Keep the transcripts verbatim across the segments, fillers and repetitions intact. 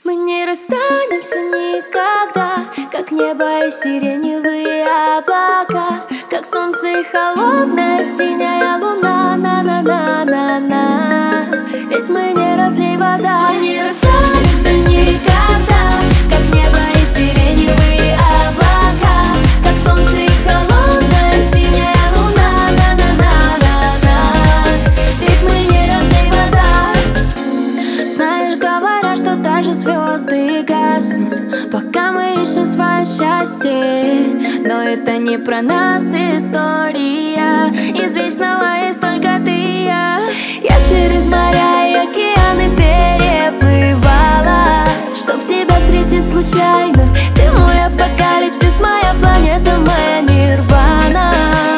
Мы не расстанемся никогда, как небо и сиреневые облака, как солнце и холодная синяя луна. На-на-на-на-на. Ведь мы не разлей вода. Мы не расстанемся никогда, как небо и сиреневые облака, как солнце и холодная синяя луна. На-на-на-на-на. Ведь мы не разлей вода. Знаешь, говорят, что даже звезды гаснут, пока мы ищем свое счастье. Но это не про нас история, из вечного есть только ты и я. Я через моря и океаны переплывала, чтоб тебя встретить случайно. Ты мой апокалипсис, моя планета, моя нирвана.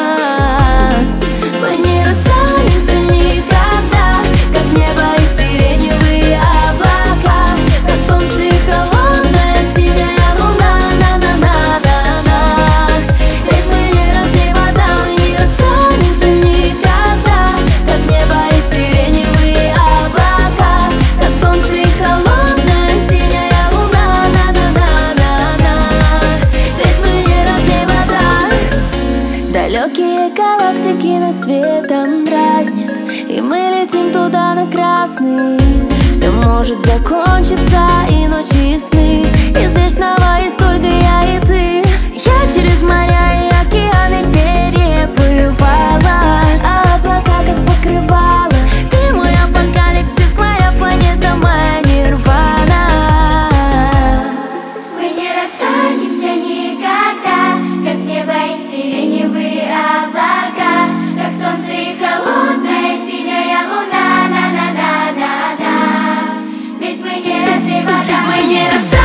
Мы не расстанемся никогда, как небо и сиреневые облака, как солнце и холодная синяя луна. На-на-на-на-на. Ведь мы не разлей вода. Мы не расстанемся никогда, как небо и сиреневые облака, как солнце и холодная синяя луна. На-на-на-на-на. Ведь мы не разлей вода. Далекие галактики нас светом дразнят, и мы летим туда на красный. Все может закончиться, и ночи и сны, из вечного есть только я и ты. Я через моря и океаны переплывала, а облака как покрывало. Ты мой апокалипсис, моя планета, моя нирвана. Мы не расстанемся никогда, как небо и сиреневые облака, как солнце и холодная синяя луна. На-на-на-на-на. Ведь мы не разлей вода. Мы не расстанемся.